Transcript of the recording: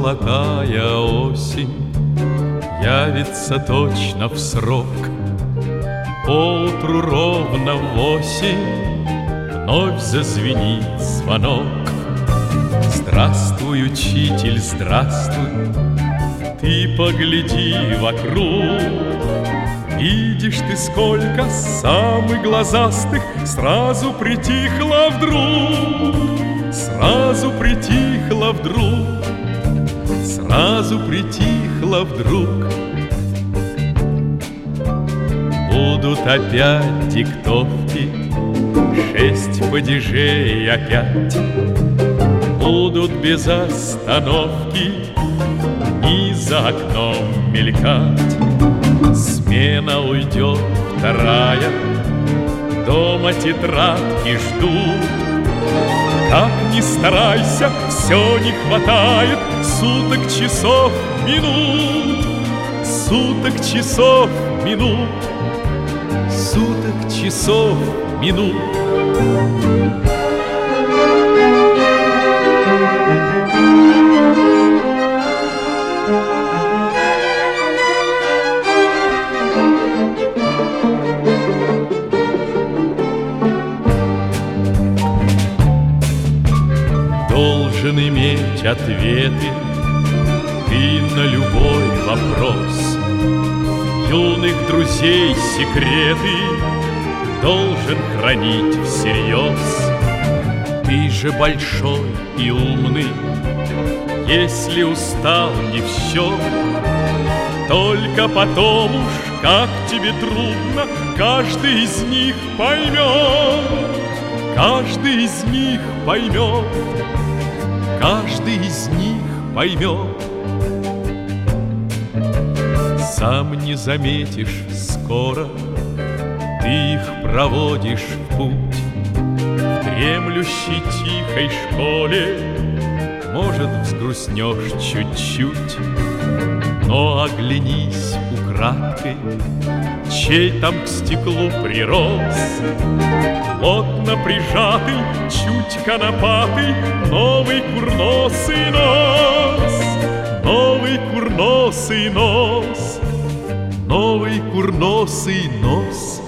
золотая осень явится точно в срок. Поутру ровно в 8 вновь зазвенит звонок. Здравствуй, учитель, здравствуй, ты погляди вокруг. Видишь ты, сколько самых глазастых сразу притихло вдруг. Сразу притихло вдруг. Сразу притихло вдруг. Будут опять диктовки, 6 падежей опять. Будут без остановки и за окном мелькать. Смена уйдет вторая, дома тетрадки ждут. Как ни старайся, все не хватает суток, часов, минут. Суток, часов, минут. Суток, часов, минут. Должен иметь ответы ты на любой вопрос. Юных друзей секреты должен хранить всерьез. Ты же большой и умный, если устал не в счет. Только потом уж, как тебе трудно, каждый из них поймет. Каждый из них поймет. Каждый из них поймет. Сам не заметишь скоро, ты их проводишь в путь. В дремлющей тихой школе, может, взгрустнешь чуть-чуть. Но оглянись украдкой, чей там к стеклу прирос. Плотно прижатый, чуть конопатый, новый курносый нос. Новый курносый нос. Новый курносый нос.